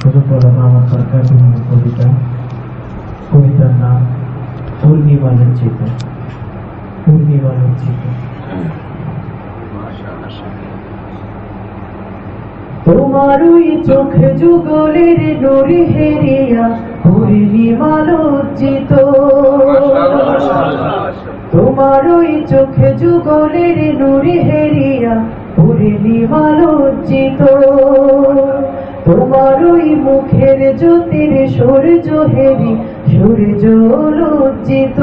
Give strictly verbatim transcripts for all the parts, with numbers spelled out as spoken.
আমার সরকার কবিতা কবিতার নাম পূর্ণিমা লজ্জিত। পূর্ণিমা লজ্জিত। তোমার ওই চোখে যুগলের নূরে হেরিয়া পূর্ণিমা লজ্জিত। তোমার ওই চোখে যুগলের নূরে হেরিয়া পূর্ণিমা লজ্জিত। তোমার ওই মুখের জ্যোতির সূর্য হেরি সূর্য লজ্জিত।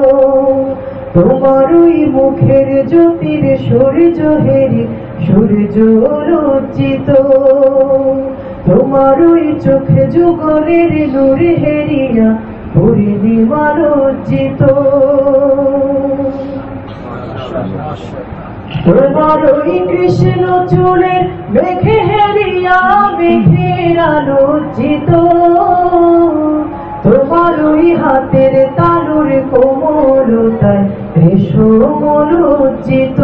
তোমার ওই মুখের জ্যোতির সূর্য হেরি সূর্য লজ্জিত। তোমার ওই চোখে যুগলের নূর হেরিয়া পূর্ণিমা লজ্জিত। তোমার ওই কৃষ্ণ চুলের মেঘে হেরিয়া মেঘেরা লজ্জিত। তোমার ওই হাতের তালুর কোমলতায় রেশম লজ্জিত।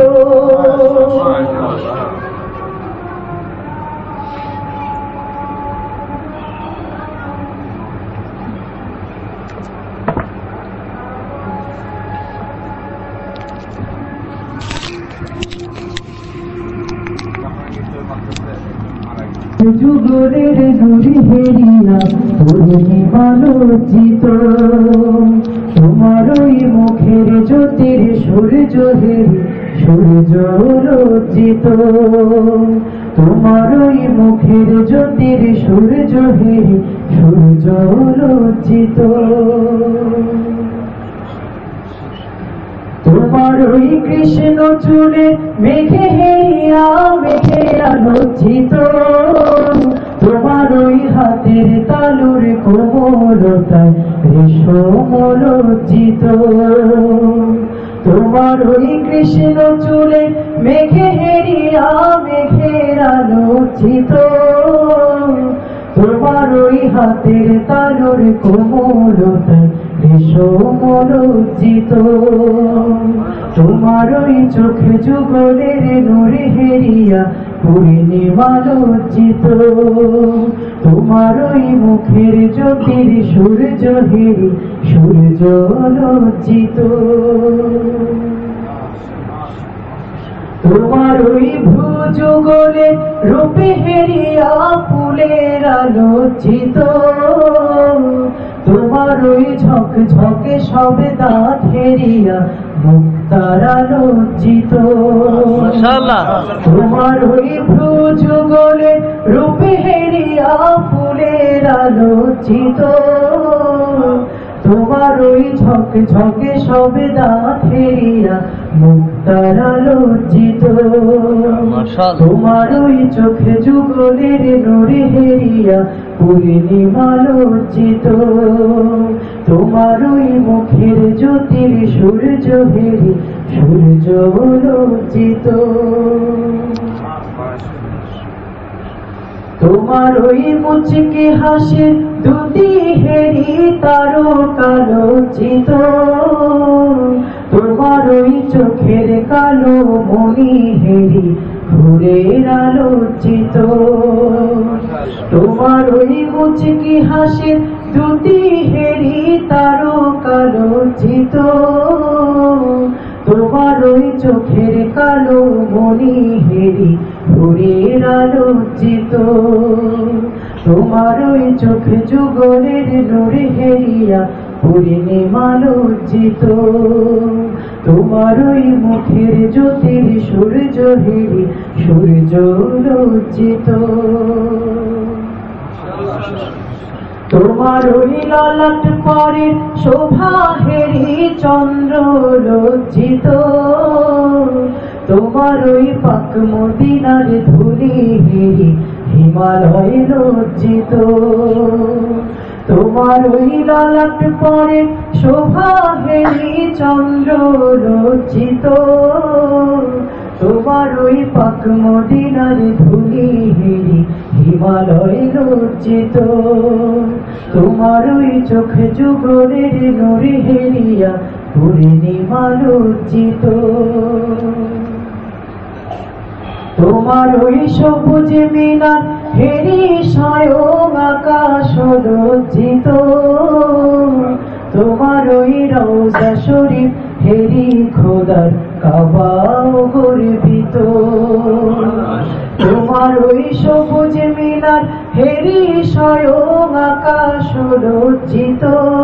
যুগলের নূরে হেরিয়া পূর্ণিমা লজ্জিত। তোমার ওই মুখের জ্যোতির সূর্য হেরি সূর্য লজ্জিত। তোমার ওই মুখের জ্যোতির সূর্য হেরি সূর্য লজ্জিত। তোমার ওই কৃষ্ণ চুলে মেঘে হেরিয়া মেঘেরা লজ্জিত। তোমার ওই হাতের তালুর কোমলতায় রেশম লজ্জিত। তোমার ওই কৃষ্ণ চুলে মেঘে হেরিয়া মেঘেরা লজ্জিত। তোমার ওই হাতের তালুর কোমলতায় রেশম লজ্জিত। তোমার ওই চোখে যুগলের নূরে হেরিয়া পূর্ণিমা লজ্জিত। তোমার ওই মুখের জ্যোতির সূর্য হেরি সূর্য লজ্জিত। তোমার ওই ভ্রুযুগলে রূপে হেরিয়া ফুলেরা লজ্জিত। তোমার ওই ঝক ঝকে সবে দাঁত হেরিয়া মুক্তারা লজ্জিত। তোমার ওই ভ্রুযুগলে রূপে হেরিয়া ফুলেরা লজ্জিত। তোমার ওই ঝক ঝকে সবে দাঁত হেরিয়া মুক্তারা লজ্জিত। তোমার ওই চোখে যুগলের নূরে হেরিয়া পূর্ণিমা লজ্জিত। তোমার ওই মুখের জ্যোতির সূর্য হেরি সূর্য লজ্জিত। তোমার ওই মুচকি হাসির দুটি হেরি তারকা লজ্জিত। তোমার ওই চোখের কালো মণি হেরি ঘুরেরা লজ্জিত। তোমার ওই মুচকি হাসির দুটি হেরি তারকা লজ্জিত। তোমার ওই চোখের কালো মণি হেরি ঘুরেরা লজ্জিত। তোমার ওই চোখে যুগলের নূরে হেরিয়া পূর্ণিমা লজ্জিত। তোমার ওই মুখের জ্যোতির সূর্য হেরি সূর্য লজ্জিত। তোমার ওই ললাট পরে শোভা হেরি চন্দ্র লজ্জিত। তোমার ওই পাক মদিনার ধুলি হেরি হিমালয় লজ্জিত। তোমার ওই ললাট পরে শোভা হেরি চন্দ্র লজ্জিত। তোমার ওই পাক মদিনার ধুলি হেরি হিমালয় লজ্জিত। তোমার ওই চোখে যুগলের নূরে হেরিয়া পূর্ণিমা লজ্জিত। তোমার ওই সবুজ মিনার হেরি স্বয়ং আকাশ লজ্জিত তোমার ওই রওজা শরীফ হেরি খোদার কাবাও গর্বিত তোমার ওই সবুজ মিনার হেরি স্বয়ং আকাশ লজ্জিত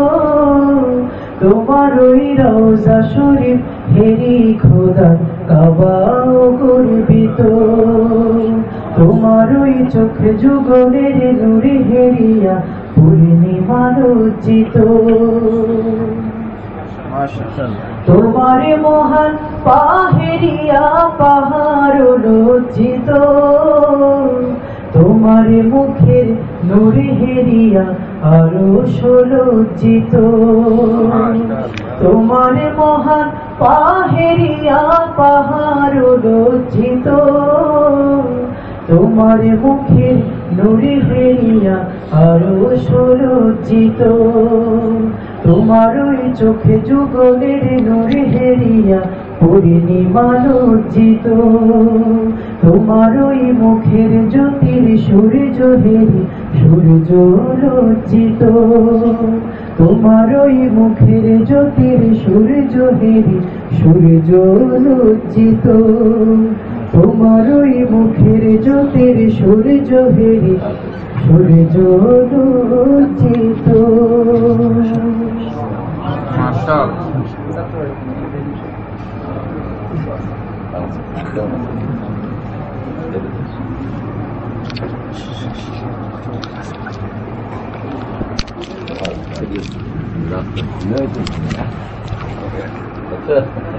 তোমার ওই রওজা শরীফ হেরি খোদার কাবাও গর্বিত তোমার ওই চোখ যুগলের নূরে হেরিয়া পূর্ণিমা লজ্জিত তোমার মহান পাহেরিয়া পাহাড় লজ্জিত তোমার মুখের নূরে হেরিয়া আরো লজ্জিত তোমার মহান পাহেরিয়া পাহাড় লজ্জিত তোমার মুখের নূরে হেরিয়া আরো লজ্জিত তোমার ওই চোখে যুগলের নূরে হেরিয়া পূর্ণিমা লজ্জিত তোমার ওই মুখের জ্যোতির সূর্য হেরি সূর্য লজ্জিত তোমার ওই মুখের জ্যোতির সূর্য হেরি সূর্য লজ্জিত তোমার ওই মুখের জ্যোতির সূর্য হেরি সূর্য লজ্জিত That's it.